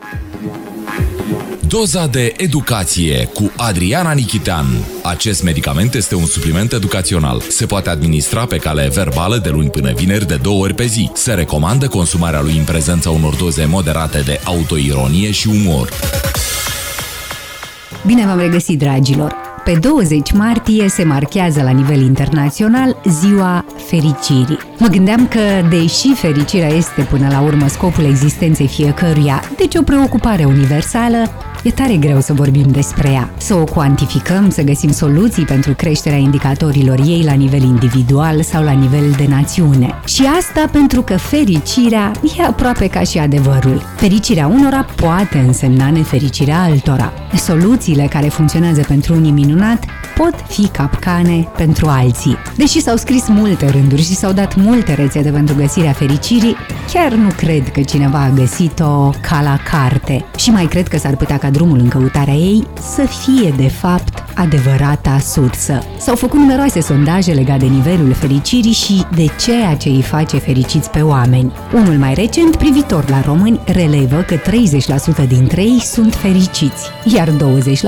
Doza de educație cu Adriana Nichitean. Acest medicament este un supliment educațional. Se poate administra pe cale verbală de luni până vineri de 2 ori pe zi. Se recomandă consumarea lui în prezența unor doze moderate de autoironie și umor. Bine v-am regăsit, dragilor! Pe 20 martie se marchează la nivel internațional Ziua Fericirii. Mă gândeam că, deși fericirea este până la urmă scopul existenței fiecăruia, deci o preocupare universală, e tare greu să vorbim despre ea, să o cuantificăm, să găsim soluții pentru creșterea indicatorilor ei la nivel individual sau la nivel de națiune. Și asta pentru că fericirea e aproape ca și adevărul. Fericirea unora poate însemna nefericirea altora. Soluțiile care funcționează pentru unii minunat pot fi capcane pentru alții. Deși s-au scris multe rânduri și s-au dat multe rețete pentru găsirea fericirii, chiar nu cred că cineva a găsit-o ca la carte. Și mai cred că s-ar putea ca drumul în căutarea ei să fie, de fapt, adevărata sursă. S-au făcut numeroase sondaje legate de nivelul fericirii și de ceea ce îi face fericiți pe oameni. Unul mai recent, privitor la români, relevă că 30% dintre ei sunt fericiți, iar 20%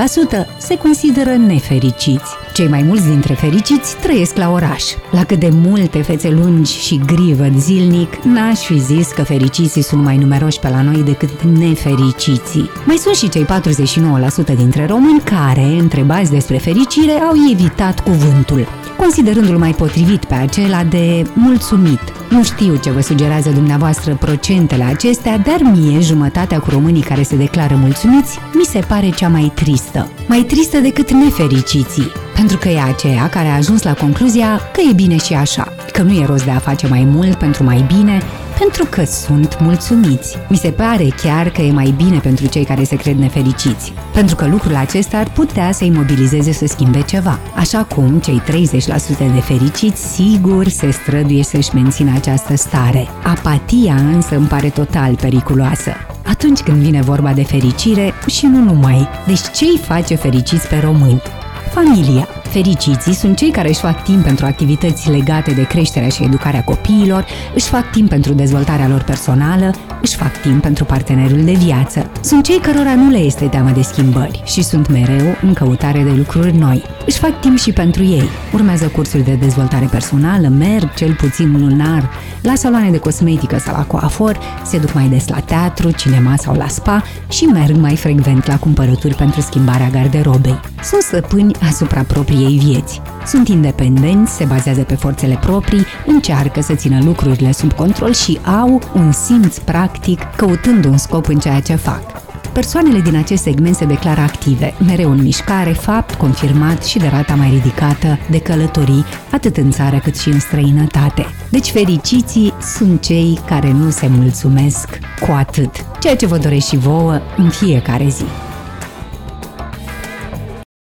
se consideră nefericiți. Cei mai mulți dintre fericiți trăiesc la oraș. La cât de multe fețe lungi și gri văd zilnic, n-aș fi zis că fericiții sunt mai numeroși pe la noi decât nefericiții. Mai sunt și cei 49% dintre români care, întrebați despre fericire, au evitat cuvântul, considerându-l mai potrivit pe acela de mulțumit. Nu știu ce vă sugerează dumneavoastră procentele acestea, dar mie, jumătatea cu românii care se declară mulțumiți, mi se pare cea mai tristă. Mai tristă decât nefericiții, pentru că e aceea care a ajuns la concluzia că e bine și așa, că nu e rost de a face mai mult pentru mai bine, pentru că sunt mulțumiți. Mi se pare chiar că e mai bine pentru cei care se cred nefericiți, pentru că lucrul acesta ar putea să-i mobilizeze să schimbe ceva. Așa cum cei 30% de fericiți sigur se străduie să-și mențină această stare. Apatia însă îmi pare total periculoasă atunci când vine vorba de fericire și nu numai. Deci ce îi face fericiți pe români? Familia. Fericiții sunt cei care își fac timp pentru activități legate de creșterea și educarea copiilor, își fac timp pentru dezvoltarea lor personală, își fac timp pentru partenerul de viață. Sunt cei cărora nu le este teamă de schimbări și sunt mereu în căutare de lucruri noi. Își fac timp și pentru ei. Urmează cursuri de dezvoltare personală, merg cel puțin lunar la saloane de cosmetică sau la coafor, se duc mai des la teatru, cinema sau la spa și merg mai frecvent la cumpărături pentru schimbarea garderobei. Sunt stăpâni asupra propriei vieți. Sunt independenți, se bazează pe forțele proprii, încearcă să țină lucrurile sub control și au un simț practic, căutând un scop în ceea ce fac. Persoanele din acest segment se declară active, mereu în mișcare, fapt confirmat și de rata mai ridicată de călătorii, atât în țară cât și în străinătate. Deci fericiții sunt cei care nu se mulțumesc cu atât, ceea ce vă doresc și vouă în fiecare zi.